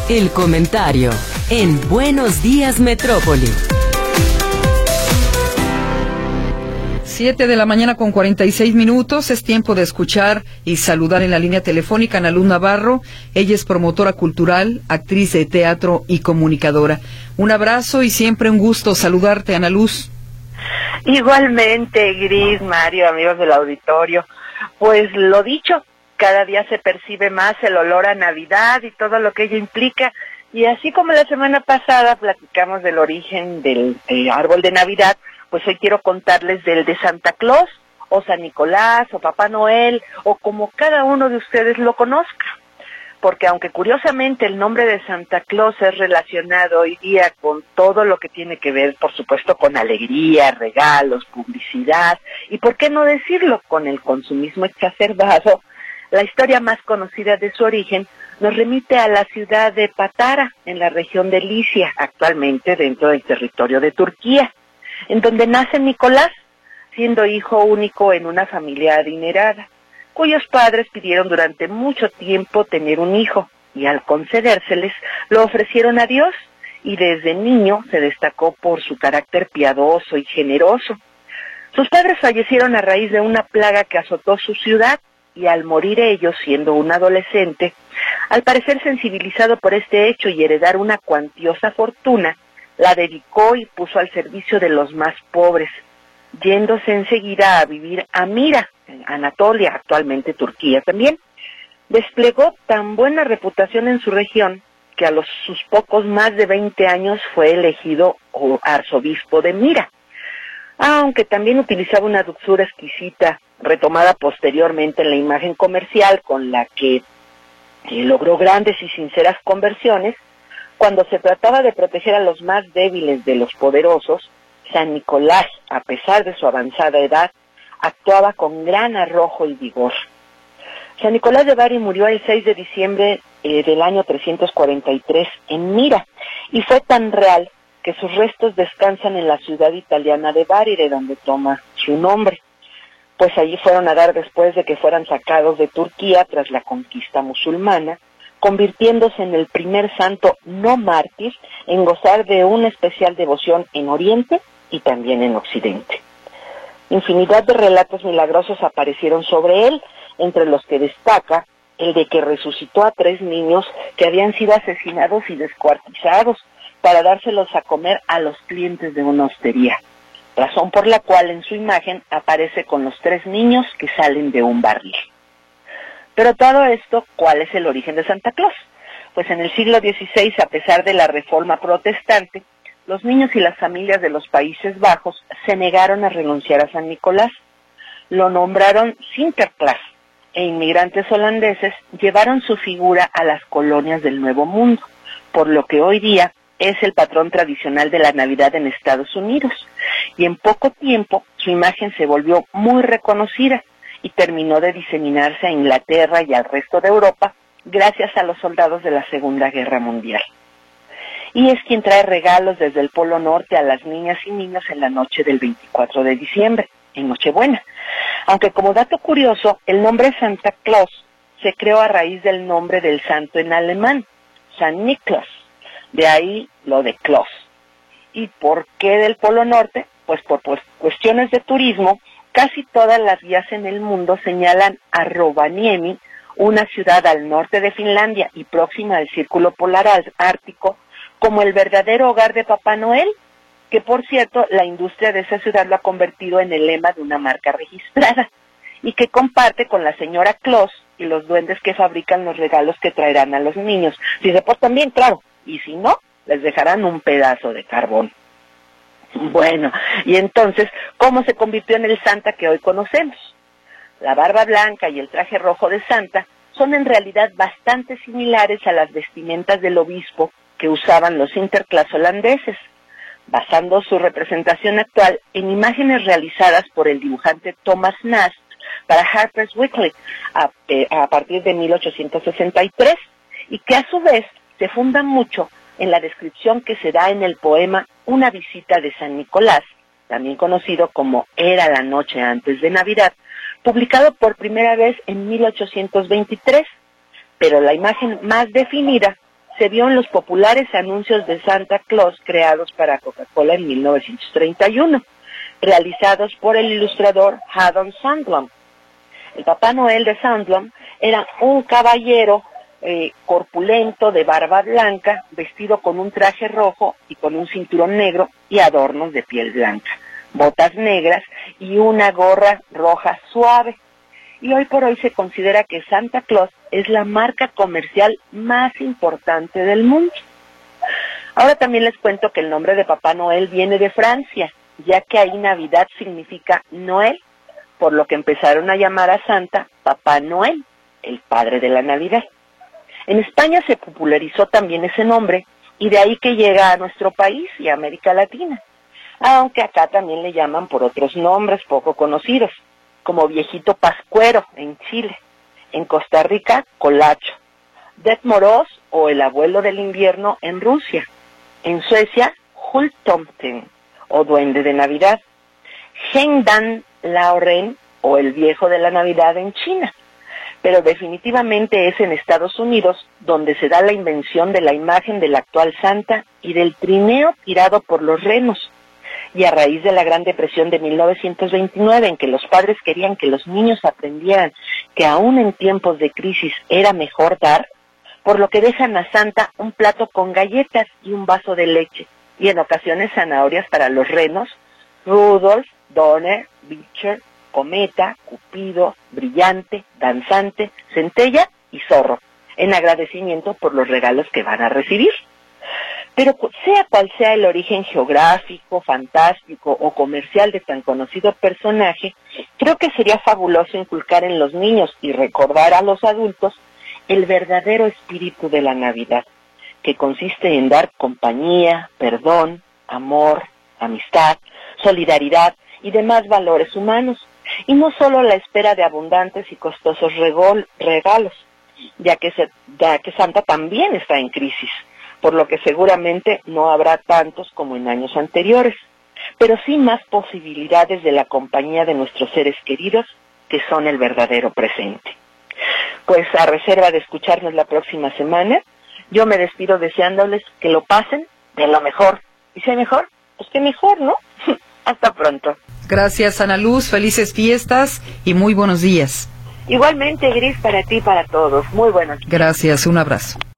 El comentario en Buenos Días Metrópoli. 7:46 a.m. Es tiempo de escuchar y saludar en la línea telefónica a Ana Luz Navarro. Ella es promotora cultural, actriz de teatro y comunicadora. Un abrazo y siempre un gusto saludarte, Ana Luz. Igualmente, Gris, Mario, amigos del auditorio. Pues lo dicho, cada día se percibe más el olor a Navidad y todo lo que ello implica. Y así como la semana pasada platicamos del origen del árbol de Navidad, pues hoy quiero contarles del de Santa Claus, o San Nicolás, o Papá Noel, o como cada uno de ustedes lo conozca. Porque aunque curiosamente el nombre de Santa Claus es relacionado hoy día con todo lo que tiene que ver, por supuesto, con alegría, regalos, publicidad, y por qué no decirlo, con el consumismo exacerbado, la historia más conocida de su origen nos remite a la ciudad de Patara, en la región de Licia, actualmente dentro del territorio de Turquía, en donde nace Nicolás, siendo hijo único en una familia adinerada, cuyos padres pidieron durante mucho tiempo tener un hijo, y al concedérseles, lo ofrecieron a Dios, y desde niño se destacó por su carácter piadoso y generoso. Sus padres fallecieron a raíz de una plaga que azotó su ciudad, y al morir ellos, siendo un adolescente, al parecer sensibilizado por este hecho y heredar una cuantiosa fortuna, la dedicó y puso al servicio de los más pobres, yéndose enseguida a vivir a Mira, en Anatolia, actualmente Turquía también. Desplegó tan buena reputación en su región que a sus pocos más de 20 años fue elegido arzobispo de Mira, aunque también utilizaba una dulzura exquisita, retomada posteriormente en la imagen comercial con la que logró grandes y sinceras conversiones. Cuando se trataba de proteger a los más débiles de los poderosos, San Nicolás, a pesar de su avanzada edad, actuaba con gran arrojo y vigor. San Nicolás de Bari murió el 6 de diciembre del año 343 en Mira, y fue tan real que sus restos descansan en la ciudad italiana de Bari, de donde toma su nombre, pues allí fueron a dar después de que fueran sacados de Turquía tras la conquista musulmana, convirtiéndose en el primer santo no mártir en gozar de una especial devoción en Oriente y también en Occidente. Infinidad de relatos milagrosos aparecieron sobre él, entre los que destaca el de que resucitó a 3 niños que habían sido asesinados y descuartizados para dárselos a comer a los clientes de una hostería, razón por la cual en su imagen aparece con los 3 niños que salen de un barril. Pero todo esto, ¿cuál es el origen de Santa Claus? Pues en el siglo XVI, a pesar de la reforma protestante, los niños y las familias de los Países Bajos se negaron a renunciar a San Nicolás. Lo nombraron Sinterklaas, e inmigrantes holandeses llevaron su figura a las colonias del Nuevo Mundo, por lo que hoy día es el patrón tradicional de la Navidad en Estados Unidos. Y en poco tiempo su imagen se volvió muy reconocida y terminó de diseminarse a Inglaterra y al resto de Europa gracias a los soldados de la Segunda Guerra Mundial. Y es quien trae regalos desde el Polo Norte a las niñas y niños en la noche del 24 de diciembre, en Nochebuena. Aunque como dato curioso, el nombre Santa Claus se creó a raíz del nombre del santo en alemán, San Nicolás, de ahí lo de Claus. ¿Y por qué del Polo Norte? Pues por cuestiones de turismo, casi todas las guías en el mundo señalan a Rovaniemi, una ciudad al norte de Finlandia y próxima al Círculo Polar Ártico, como el verdadero hogar de Papá Noel, que por cierto la industria de esa ciudad lo ha convertido en el lema de una marca registrada, y que comparte con la señora Claus y los duendes que fabrican los regalos que traerán a los niños. Si se portan bien, claro, y si no, les dejarán un pedazo de carbón. Bueno, y entonces, ¿cómo se convirtió en el Santa que hoy conocemos? La barba blanca y el traje rojo de Santa son en realidad bastante similares a las vestimentas del obispo que usaban los Sinterklaas holandeses, basando su representación actual en imágenes realizadas por el dibujante Thomas Nast para Harper's Weekly a partir de 1863, y que a su vez se fundan mucho en la descripción que se da en el poema Una visita de San Nicolás, también conocido como Era la noche antes de Navidad, publicado por primera vez en 1823, pero la imagen más definida se vio en los populares anuncios de Santa Claus creados para Coca-Cola en 1931, realizados por el ilustrador Haddon Sandblom. El Papá Noel de Sandblom era un caballero corpulento de barba blanca, vestido con un traje rojo y con un cinturón negro y adornos de piel blanca, botas negras y una gorra roja suave. Y hoy por hoy se considera que Santa Claus es la marca comercial más importante del mundo. Ahora también les cuento que el nombre de Papá Noel viene de Francia, ya que ahí Navidad significa Noel, por lo que empezaron a llamar a Santa Papá Noel, el padre de la Navidad. En España se popularizó también ese nombre, y de ahí que llega a nuestro país y a América Latina, aunque acá también le llaman por otros nombres poco conocidos, como Viejito Pascuero en Chile, en Costa Rica, Colacho, Det Moroz o el Abuelo del Invierno en Rusia, en Suecia, Jultomten o Duende de Navidad, Hengdan Laoren o el Viejo de la Navidad en China. Pero definitivamente es en Estados Unidos donde se da la invención de la imagen del actual Santa y del trineo tirado por los renos. Y a raíz de la Gran Depresión de 1929, en que los padres querían que los niños aprendieran que aún en tiempos de crisis era mejor dar, por lo que dejan a Santa un plato con galletas y un vaso de leche, y en ocasiones zanahorias para los renos, Rudolf, Donner, Beecher, Cometa, Cupido, Brillante, Danzante, Centella y Zorro, en agradecimiento por los regalos que van a recibir. Pero sea cual sea el origen geográfico, fantástico o comercial de tan conocido personaje, creo que sería fabuloso inculcar en los niños y recordar a los adultos el verdadero espíritu de la Navidad, que consiste en dar compañía, perdón, amor, amistad, solidaridad y demás valores humanos, y no solo la espera de abundantes y costosos regalos, ya que Santa también está en crisis, por lo que seguramente no habrá tantos como en años anteriores, pero sí más posibilidades de la compañía de nuestros seres queridos, que son el verdadero presente. Pues a reserva de escucharnos la próxima semana, yo me despido deseándoles que lo pasen de lo mejor. Y si hay mejor, pues qué mejor, ¿no? Hasta pronto. Gracias, Ana Luz. Felices fiestas y muy buenos días. Igualmente, Gris, para ti y para todos. Muy buenos días. Gracias. Un abrazo.